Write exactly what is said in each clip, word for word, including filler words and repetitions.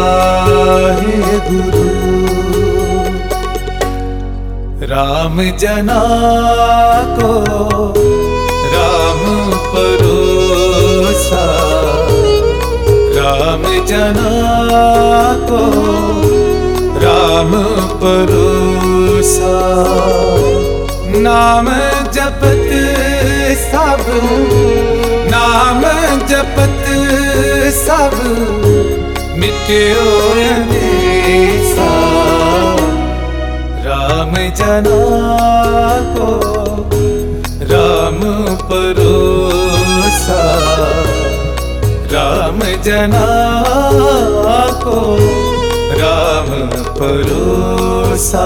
वाहे गुरु। राम जना को राम परोसा, राम जना को राम परोसा। नाम जपत सब, नाम जपत सब, मिट्यो अंदेसा। राम जना को राम परोसा, राम जना को राम परोसा।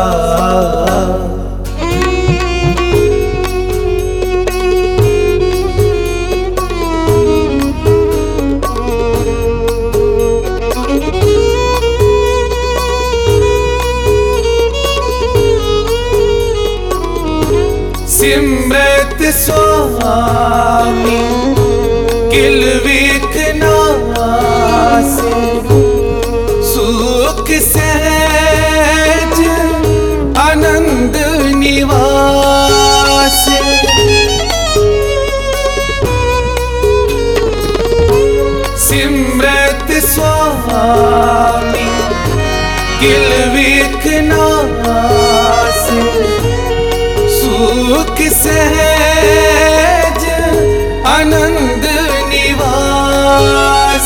सिमरत स्वामी किल विख नासे, सुख सहज आनंद निवास। सिमरत स्वामी किल विख नासे, सुख सहज आनंद निवास।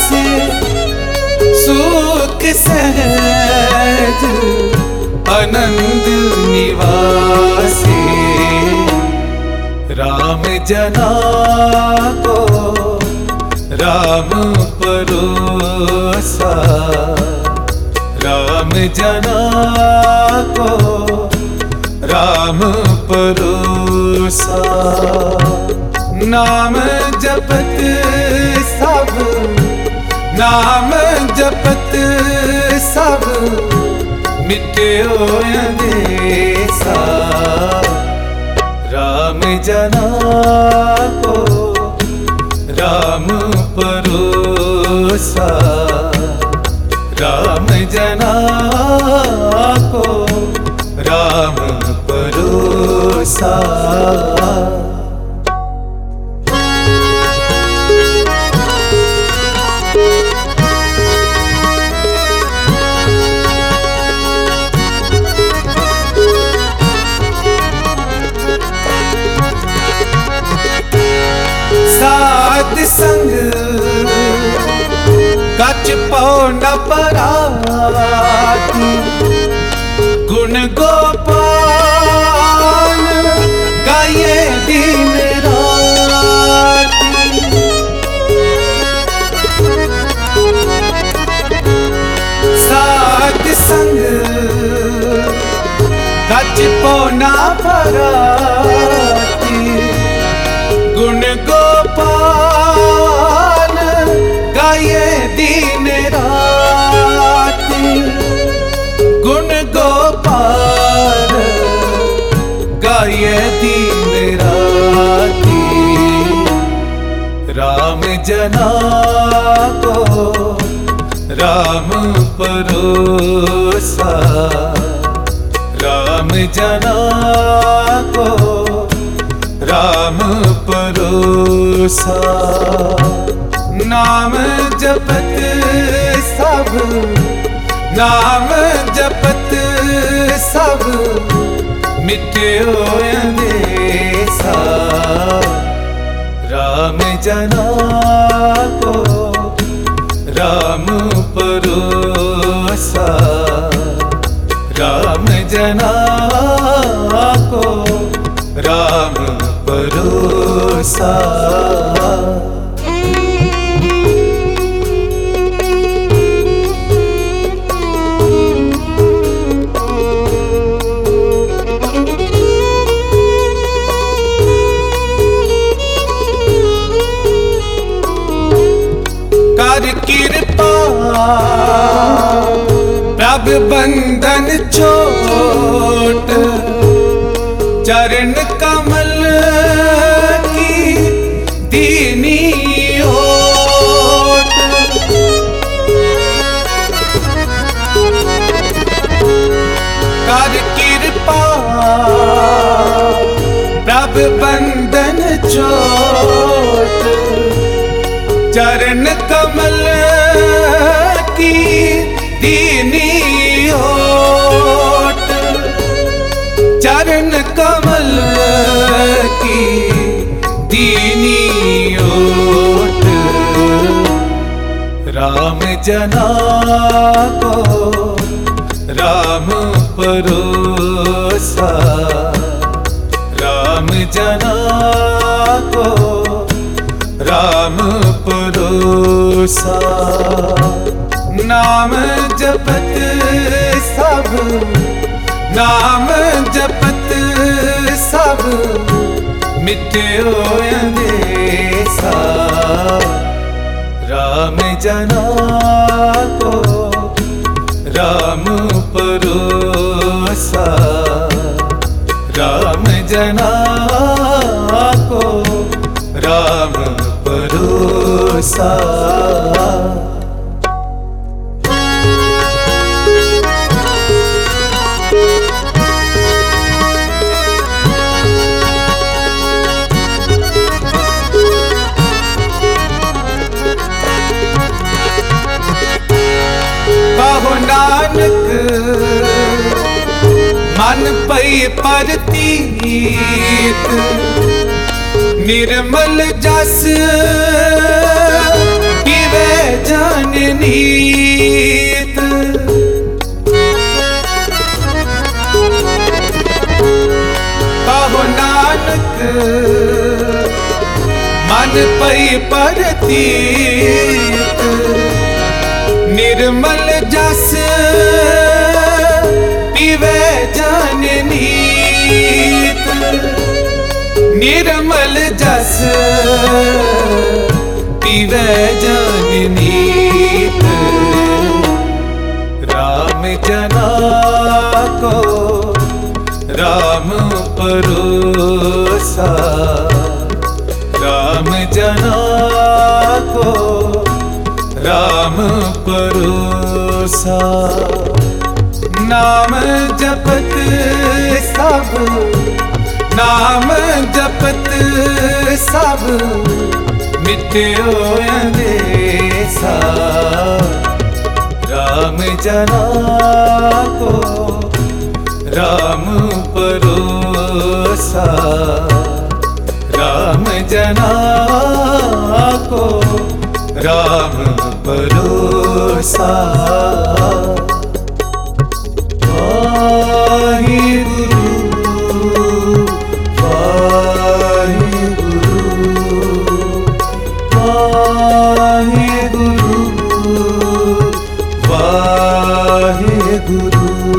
सुख सहज आनंद निवास। राम जना को राम परोसा, राम जना को राम परोसा। नाम जपत सब, नाम जपत सब, मिट्यो अंदेसा। राम जना को राम परोसा, राम जना को राम परोसा। साध संग कच पौंड पराती, गुण गोपाल गाये दिन राती। साध संग कच पौंड पराती, गुण गोपाल गाये दिन राती। गुण गोपाल गाये दिन राती। राम जना को राम परोसा, राम जना को राम परोसा। नाम जपत सब, नाम जपत सब, मिट्यो अंदेसा। राम जना को राम परोसा, राम जना को राम परोसा। कर कृपा प्रभ बंधन छोट, चरण कमल की दीनी ओट। बंधन चोट चरण कमल की दीनी ओट, चरण कमल की दीनी ओट। राम जना को राम परोसा, राम जना को राम परोसा। नाम जपत सब, नाम जपत सब मिट्यो अंदेसा। राम जना को राम परोसा, राम जना को राम परोसा। कहो नानक मन पई परतीत, निर्मल जस पीवे जन नीत। कहो नानक मन पई परतीत, निर्मल जस पीवे जन नीत। निर्मल जस पीवे जन नीत। राम जना को राम परोसा, राम जना को राम परोसा। नाम जपत सब, नाम जपत सब मिट्यो अंदेसा। राम जना को राम परोसा, राम जना को राम परोसा। वाहिगुरु वाहिगुरु वाहिगुरु वाहिगुरु।